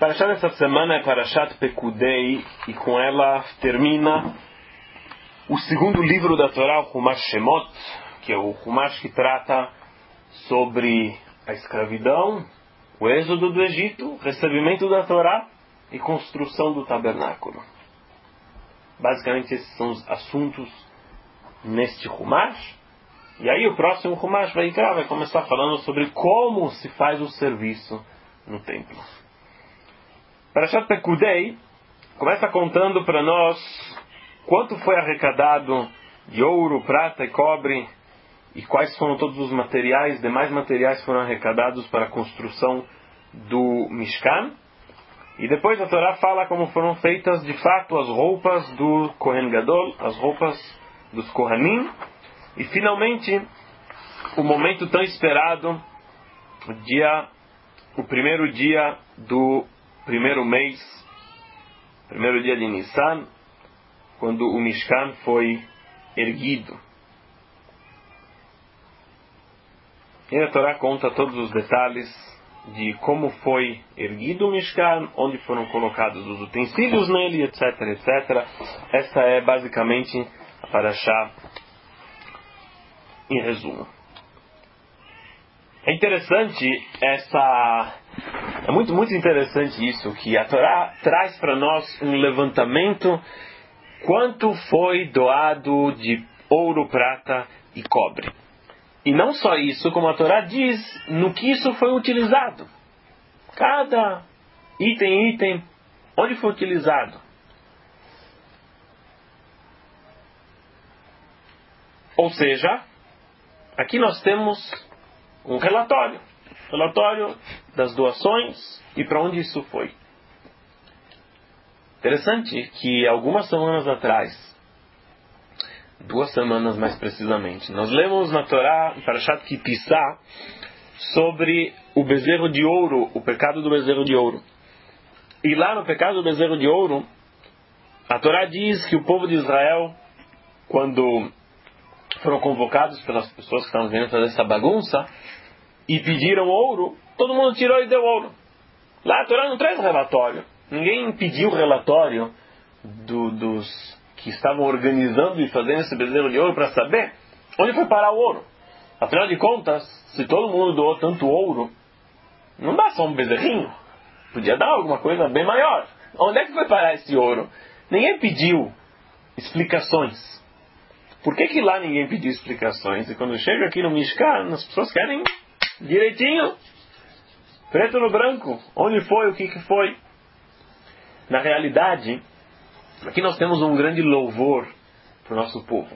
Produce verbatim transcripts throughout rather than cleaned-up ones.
Parashat dessa semana é Parashat Pekudei, e com ela termina o segundo livro da Torá, o Humash Shemot, que é o Humash que trata sobre a escravidão, o êxodo do Egito, o recebimento da Torá e construção do tabernáculo. Basicamente esses são os assuntos neste Humash. E aí o próximo Humash vai, vai começar falando sobre como se faz o serviço no templo. Parashat Pekudei começa contando para nós quanto foi arrecadado de ouro, prata e cobre, e quais foram todos os materiais, demais materiais foram arrecadados para a construção do Mishkan. E depois a Torá fala como foram feitas de fato as roupas do Kohen Gadol, as roupas dos Kohanim. E finalmente, o momento tão esperado, o dia, o primeiro dia do primeiro mês, primeiro dia de Nissan, quando o Mishkan foi erguido. E a Torá conta todos os detalhes de como foi erguido o Mishkan, onde foram colocados os utensílios nele, etc, etcétera. Essa é basicamente a Parashá em resumo. É interessante essa... É muito, muito interessante isso, que a Torá traz para nós um levantamento quanto foi doado de ouro, prata e cobre. E não só isso, como a Torá diz, no que isso foi utilizado. Cada item, item, onde foi utilizado. Ou seja, aqui nós temos um relatório. Relatório das doações e para onde isso foi. Interessante que algumas semanas atrás, duas semanas mais precisamente, nós lemos na Torá, em Parashat Kitissá, sobre o bezerro de ouro, o pecado do bezerro de ouro. E lá no pecado do bezerro de ouro, a Torá diz que o povo de Israel, quando foram convocados pelas pessoas que estavam vendo fazer essa bagunça e pediram ouro, todo mundo tirou e deu ouro. Lá a Torá não traz relatório. Ninguém pediu relatório do, dos que estavam organizando e fazendo esse bezerro de ouro para saber onde foi parar o ouro. Afinal de contas, se todo mundo doou tanto ouro, não dá só um bezerrinho. Podia dar alguma coisa bem maior. Onde é que foi parar esse ouro? Ninguém pediu explicações. Por que que lá ninguém pediu explicações? E quando chega aqui no Mishkan, as pessoas querem direitinho, preto no branco, onde foi, o que que foi. Na realidade, aqui nós temos um grande louvor para o nosso povo.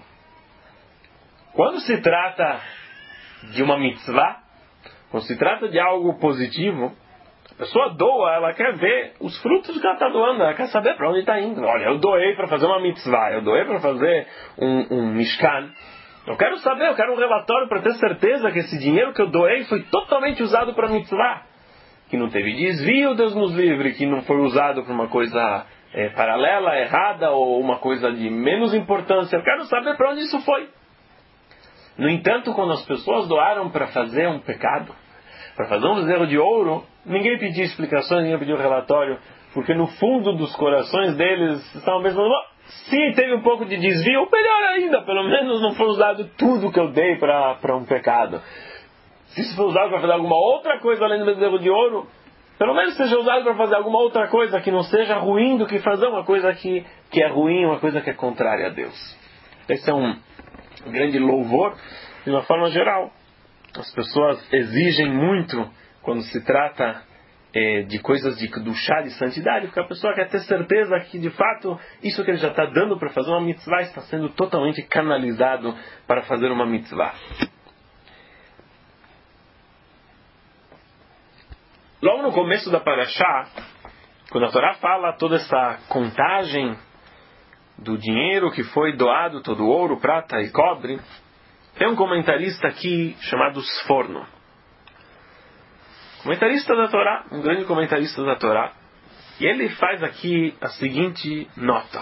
Quando se trata de uma mitzvah, quando se trata de algo positivo, a pessoa doa, ela quer ver os frutos que ela está doando, ela quer saber para onde está indo. Olha, eu doei para fazer uma mitzvah, eu doei para fazer um, um mishkan. Eu quero saber, eu quero um relatório para ter certeza que esse dinheiro que eu doei foi totalmente usado para mitzvah. Que não teve desvio, Deus nos livre, que não foi usado para uma coisa é, paralela, errada, ou uma coisa de menos importância. Eu quero saber para onde isso foi. No entanto, quando as pessoas doaram para fazer um pecado, para fazer um bezerro de ouro, ninguém pediu explicações, ninguém pediu relatório, porque no fundo dos corações deles estavam pensando, se teve um pouco de desvio, melhor ainda, pelo menos não foi usado tudo que eu dei para um pecado. Se isso for usado para fazer alguma outra coisa além do bezerro de ouro, pelo menos seja usado para fazer alguma outra coisa que não seja ruim do que fazer uma coisa que, que é ruim, uma coisa que é contrária a Deus. Esse é um grande louvor de uma forma geral. As pessoas exigem muito quando se trata eh, de coisas de, do chá de santidade, porque a pessoa quer ter certeza que de fato isso que ele já está dando para fazer uma mitzvah está sendo totalmente canalizado para fazer uma mitzvah. Logo no começo da Parashá, quando a Torá fala toda essa contagem do dinheiro que foi doado, todo ouro, prata e cobre, tem um comentarista aqui chamado Sforno. Comentarista da Torá, um grande comentarista da Torá. E ele faz aqui a seguinte nota.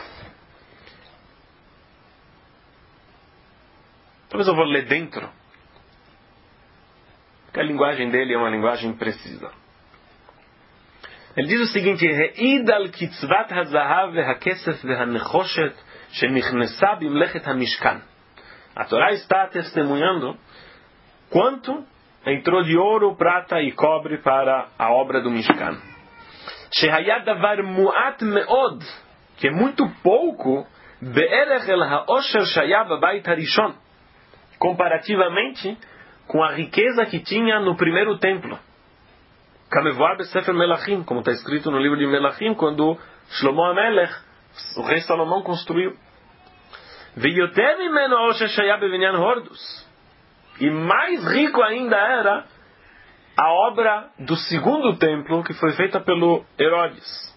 Talvez eu vou ler dentro, porque a linguagem dele é uma linguagem precisa. Ele diz o seguinte: Re'id al kitzvat hazahav ve'hakesef ve'hanechoshet shenichnesá bimlechet hamishkan. A Torá está testemunhando quanto entrou de ouro, prata e cobre para a obra do Mishkan. Shehayad davar mu'at me'od, que é muito pouco, be'erech el ha'osher shaya b'bayit harishon, comparativamente com a riqueza que tinha no primeiro templo. Kamevoar be'sefer Melachim, como está escrito no livro de Melachim, quando Shlomo HaMelech, o rei Salomão, construiu. Ve'yoter mimeno ha'osher shaya be'vinyan hordus. E mais rico ainda era a obra do segundo templo, que foi feita pelo Herodes.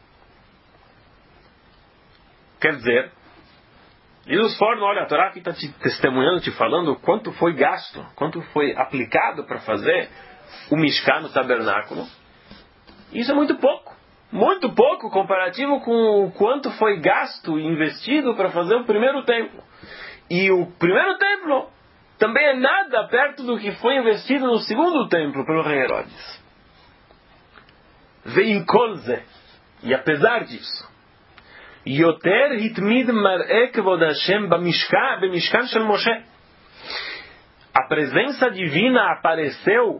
Quer dizer, diz os fornos, olha, a Torá aqui está te testemunhando, te falando quanto foi gasto, quanto foi aplicado para fazer o Mishkan, no tabernáculo. Isso é muito pouco. Muito pouco comparativo com o quanto foi gasto e investido para fazer o primeiro templo. E o primeiro templo também é nada perto do que foi investido no segundo templo pelo rei Herodes. Ve'im kol ze, e apesar disso, Yoter hitmid mar'e kevod Hashem b'mishkan, b'mishkan shel Moshe. A presença divina apareceu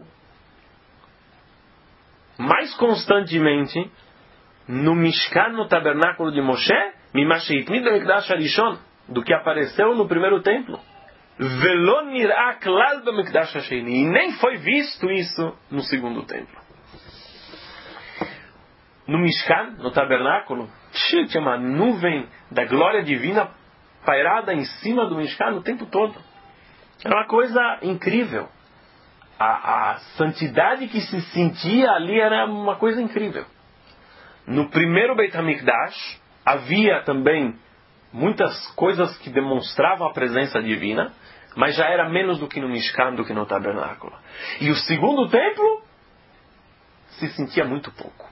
mais constantemente no Mishkan, no tabernáculo de Moshe, mimash hitmid b'mikdash harishon, do que apareceu no primeiro templo. Velo nirá klal b'mikdash hasheni, e nem foi visto isso no segundo templo. No Mishkan, no tabernáculo, tinha uma nuvem da glória divina pairada em cima do Mishkan o tempo todo. Era uma coisa incrível. A, a santidade que se sentia ali era uma coisa incrível. No primeiro Beit HaMikdash havia também muitas coisas que demonstravam a presença divina, mas já era menos do que no Mishkan, do que no tabernáculo. E o segundo templo se sentia muito pouco.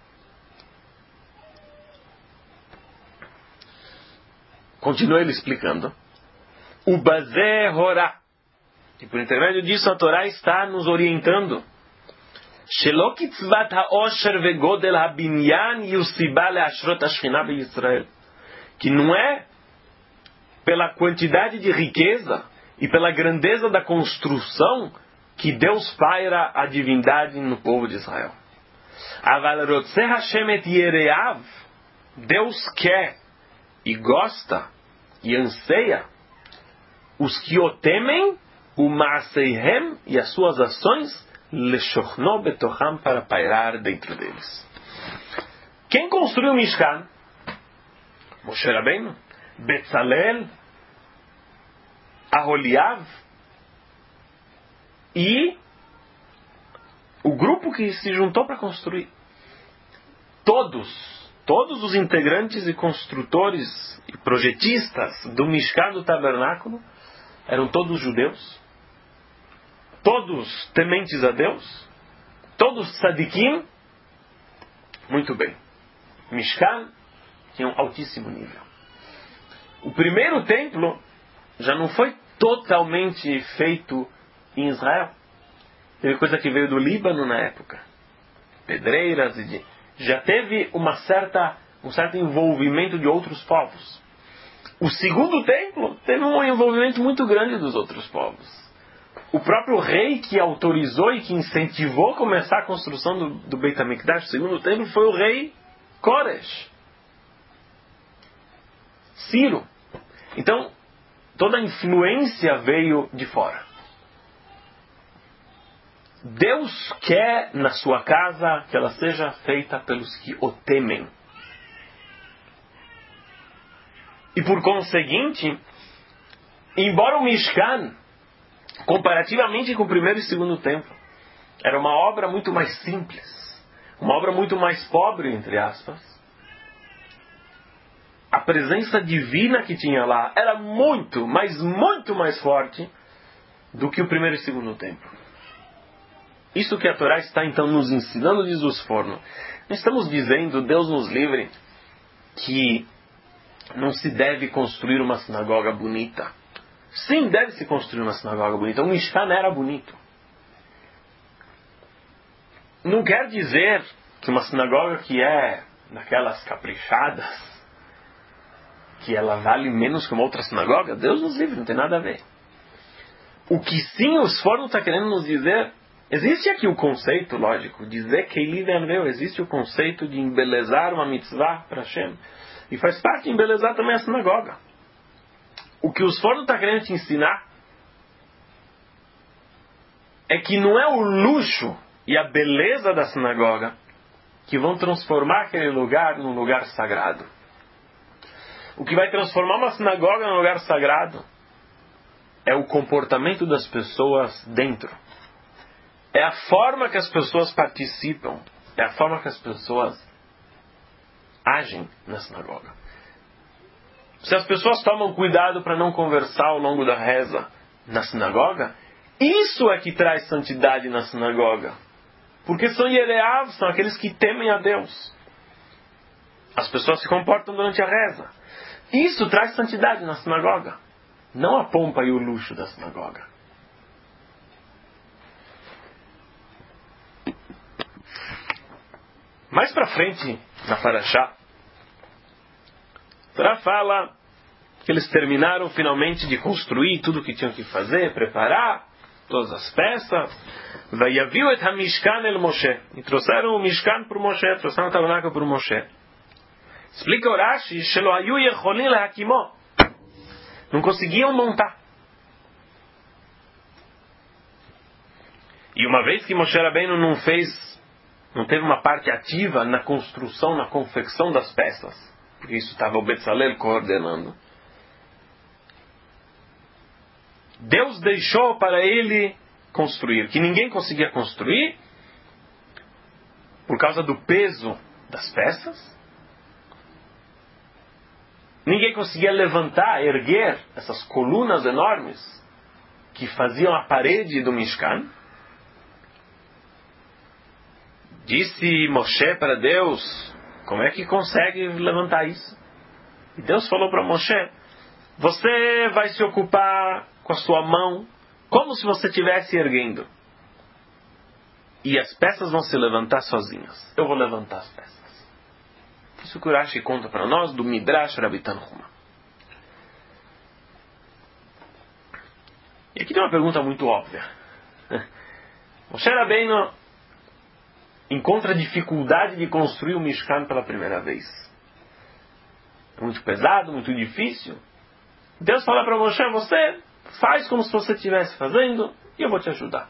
Continua ele explicando. O Bazé Horá. E por intermédio disso a Torá está nos orientando. Shelo kitzvat ha'osher vegodel ha'binyan yusiba le'ashrot ha'shchina be'Yisrael. Que não é pela quantidade de riqueza e pela grandeza da construção que Deus paira a divindade no povo de Israel. Aval rotzeh Hashem et yereav. Deus quer e gosta e anseia os que o temem, o maaseihem, e as suas ações, leshochno betocham, para pairar dentro deles. Quem construiu o Mishkan? Moshe Rabbeinu, Betzalel, Aholiav e o grupo que se juntou para construir. Todos Todos os integrantes e construtores e projetistas do Mishkan, do tabernáculo, eram todos judeus, todos tementes a Deus, todos tzadikim. Muito bem. Mishkan tinha um altíssimo nível. O primeiro templo já não foi totalmente feito em Israel. Teve coisa que veio do Líbano na época. Pedreiras e de... já teve uma certa, um certo envolvimento de outros povos. O segundo templo teve um envolvimento muito grande dos outros povos. O próprio rei que autorizou e que incentivou começar a construção do, do Beit HaMikdash, o segundo templo, foi o rei Koresh, Ciro. Então, toda a influência veio de fora. Deus quer na sua casa que ela seja feita pelos que o temem. E por conseguinte, embora o Mishkan, comparativamente com o primeiro e segundo templo, era uma obra muito mais simples, uma obra muito mais pobre, entre aspas, a presença divina que tinha lá era muito, mas muito mais forte do que o primeiro e segundo templo. Isso que a Torá está então nos ensinando, diz os fornos. Não estamos dizendo, Deus nos livre, que não se deve construir uma sinagoga bonita. Sim, deve-se construir uma sinagoga bonita. O Mishkan era bonito. Não quer dizer que uma sinagoga que é daquelas caprichadas, que ela vale menos que uma outra sinagoga, Deus nos livre, não tem nada a ver. O que sim o Sforno está querendo nos dizer, existe aqui o conceito, lógico, dizer que ele existe o conceito de embelezar uma mitzvah para Hashem, e faz parte de embelezar também a sinagoga. O que o Sforno está querendo te ensinar é que não é o luxo e a beleza da sinagoga que vão transformar aquele lugar num lugar sagrado. O que vai transformar uma sinagoga num lugar sagrado é o comportamento das pessoas dentro. É a forma que as pessoas participam. É a forma que as pessoas agem na sinagoga. Se as pessoas tomam cuidado para não conversar ao longo da reza na sinagoga, isso é que traz santidade na sinagoga. Porque são Yereav, são aqueles que temem a Deus. As pessoas se comportam durante a reza. Isso traz santidade na sinagoga. Não a pompa e o luxo da sinagoga. Mais para frente, na Parashá, a Torá fala que eles terminaram finalmente de construir tudo o que tinham que fazer, preparar todas as peças. Vayaviu et hamishkan el Moshe. E trouxeram o Mishkan para o Moshe, trouxeram o tabernáculo para o Moshe. Explica o Rashi, shelo hayu yecholim lehakimo. Não conseguiam montar. E uma vez que Moshe Rabbeinu não fez, não teve uma parte ativa na construção, na confecção das peças, porque isso estava o Betzalel coordenando, Deus deixou para ele construir, que ninguém conseguia construir por causa do peso das peças. Ninguém conseguia levantar, erguer essas colunas enormes que faziam a parede do Mishkan. Disse Moshe para Deus, como é que consegue levantar isso? E Deus falou para Moshe, você vai se ocupar com a sua mão, como se você estivesse erguendo. E as peças vão se levantar sozinhas. Eu vou levantar as peças. Isso que o Rashi conta para nós do Midrash Rabbi Tanhuma. E aqui tem uma pergunta muito óbvia. Moshe Rabbeinu encontra dificuldade de construir o Mishkan pela primeira vez. É muito pesado, muito difícil. Deus fala para Moshe, você faz como se você estivesse fazendo e eu vou te ajudar.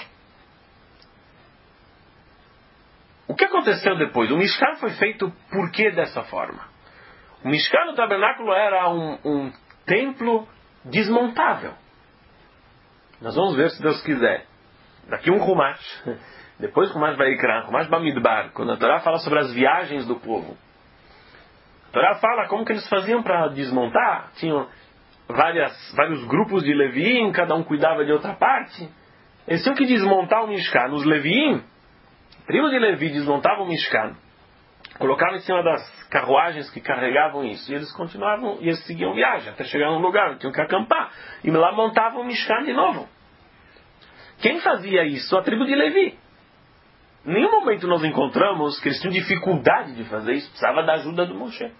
O que aconteceu depois? O Mishkan foi feito por que dessa forma? O Mishkan, o tabernáculo, era um, um templo desmontável. Nós vamos ver, se Deus quiser. Daqui um Humash. Depois o Humash Vaikra, Humash Bamidbar. Quando a Torá fala sobre as viagens do povo. A Torá fala como que eles faziam para desmontar. Tinham várias, vários grupos de Leviim, cada um cuidava de outra parte. Eles tinham que desmontar o Mishkan. Os Leviim, a tribo de Levi, desmontavam o Mishkan, colocavam em cima das carruagens que carregavam isso, e eles continuavam, e eles seguiam viagem, até chegar num lugar, tinham que acampar, e lá montavam o Mishkan de novo. Quem fazia isso? A tribo de Levi. Em nenhum momento nós encontramos que eles tinham dificuldade de fazer isso, precisava da ajuda do Moshe.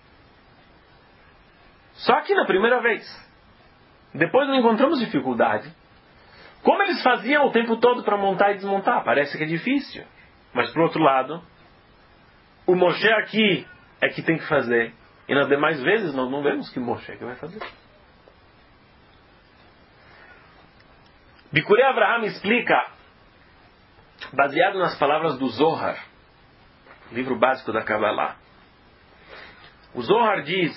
Só que na primeira vez. Depois não encontramos dificuldade. Como eles faziam o tempo todo para montar e desmontar? Parece que é difícil. Mas, por outro lado, o Moshe aqui é que tem que fazer. E nas demais vezes nós não vemos que Moshe é que vai fazer. Bikurei Avraham explica, baseado nas palavras do Zohar, livro básico da Kabbalah. O Zohar diz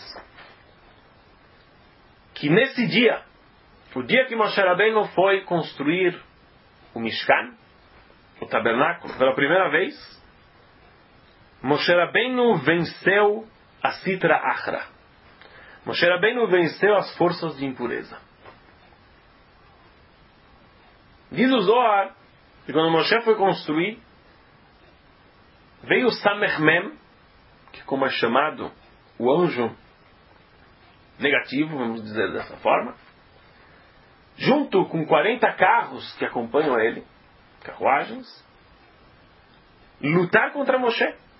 que nesse dia, o dia que Moshe Rabbeinu foi construir o Mishkan, o tabernáculo, pela primeira vez, Moshe Rabbeinu venceu a Sitra Achra. Moshe Rabbeinu venceu as forças de impureza. Diz o Zohar que quando Moshe foi construir, veio o Samech Mem, que como é chamado o anjo negativo, vamos dizer dessa forma, junto com quarenta carros que acompanham ele, carruagens, lutar contra Moshe.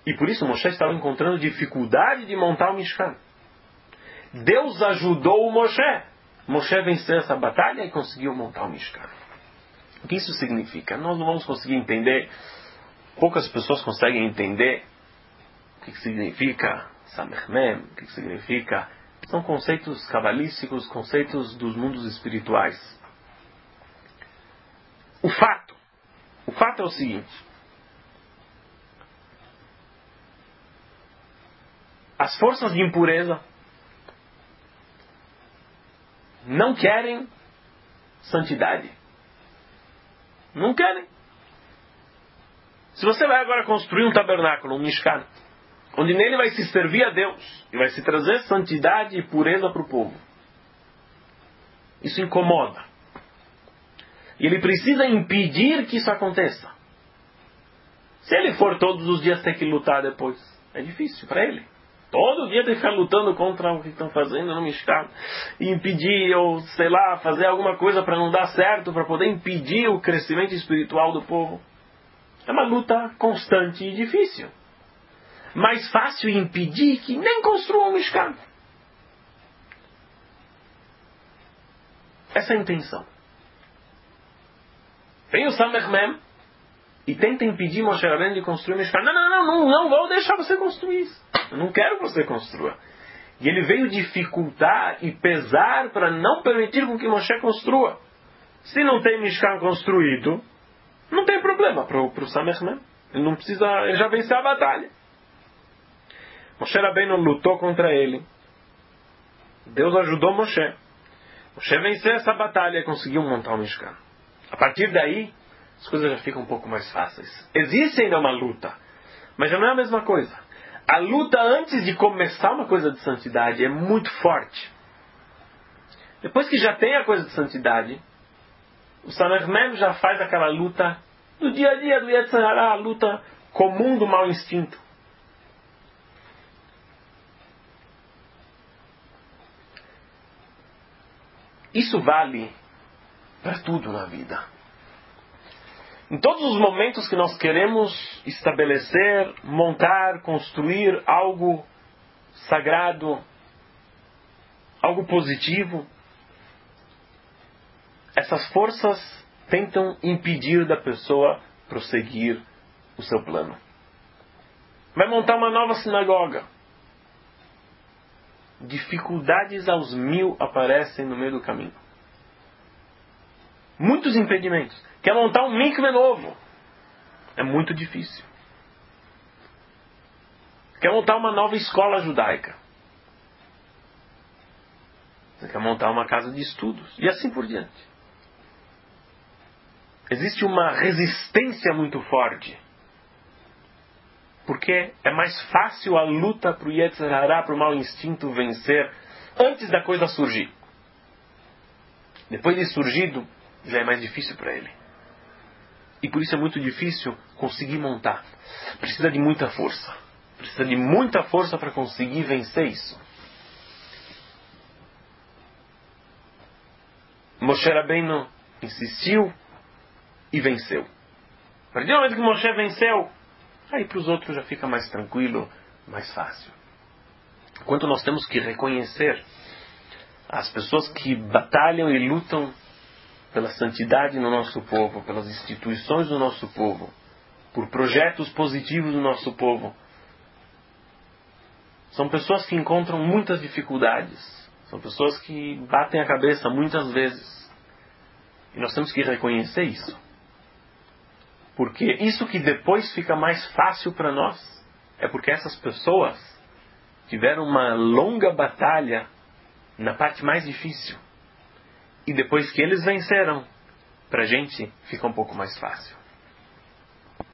E por isso Moshe estava encontrando dificuldade de montar o Mishkan. Deus ajudou o Moshe. Moshe venceu essa batalha e conseguiu montar o Mishkan. O que isso significa? Nós não vamos conseguir entender. Poucas pessoas conseguem entender o que significa Samech Mem, o que significa. São conceitos cabalísticos, conceitos dos mundos espirituais. O fato, o fato é o seguinte: as forças de impureza não querem santidade. Não querem. Se você vai agora construir um tabernáculo, um Mishkan, onde nele vai se servir a Deus e vai se trazer santidade e pureza para o povo, isso incomoda. E ele precisa impedir que isso aconteça. Se ele for todos os dias ter que lutar depois, é difícil para ele. Todo dia tem que ficar lutando contra o que estão fazendo no Mishkan. E impedir, ou sei lá, fazer alguma coisa para não dar certo, para poder impedir o crescimento espiritual do povo. É uma luta constante e difícil. Mais fácil impedir que nem construam um Mishkan. Essa é a intenção. Vem o Samech Mem e tenta impedir Moshe Rabbeinu de construir o Mishkan. Não, não, não, não, não vou deixar você construir isso. Eu não quero que você construa. E ele veio dificultar e pesar para não permitir com que Moshe construa. Se não tem Mishkan construído, não tem problema para o Samech Mem. Ele não precisa, ele já venceu a batalha. Moshe Rabbeinu lutou contra ele. Deus ajudou Moshe. Moshe venceu essa batalha e conseguiu montar o Mishkan. A partir daí, as coisas já ficam um pouco mais fáceis. Existe ainda uma luta, mas já não é a mesma coisa. A luta antes de começar uma coisa de santidade é muito forte. Depois que já tem a coisa de santidade, o Samech Mem já faz aquela luta do dia a dia, do Yetzer Hara, a luta comum do mau instinto. Isso vale para tudo na vida. Em todos os momentos que nós queremos estabelecer, montar, construir algo sagrado, algo positivo, essas forças tentam impedir da pessoa prosseguir o seu plano. Vai montar uma nova sinagoga. Dificuldades aos mil aparecem no meio do caminho. Muitos impedimentos. Quer montar um mikve novo? É muito difícil. Quer montar uma nova escola judaica? Você quer montar uma casa de estudos? E assim por diante. Existe uma resistência muito forte. Porque é mais fácil a luta para o Yetzer Hara, para o mau instinto vencer, antes da coisa surgir. Depois de surgido, já é mais difícil para ele. E por isso é muito difícil conseguir montar. Precisa de muita força. Precisa de muita força para conseguir vencer isso. Moshe Rabbeinu insistiu e venceu. A partir do momento que Moshe venceu, aí para os outros já fica mais tranquilo, mais fácil. Enquanto nós temos que reconhecer as pessoas que batalham e lutam pela santidade no nosso povo, pelas instituições do nosso povo, por projetos positivos do nosso povo. São pessoas que encontram muitas dificuldades. São pessoas que batem a cabeça muitas vezes. E nós temos que reconhecer isso. Porque isso que depois fica mais fácil para nós é porque essas pessoas tiveram uma longa batalha na parte mais difícil. E depois que eles venceram, para a gente fica um pouco mais fácil.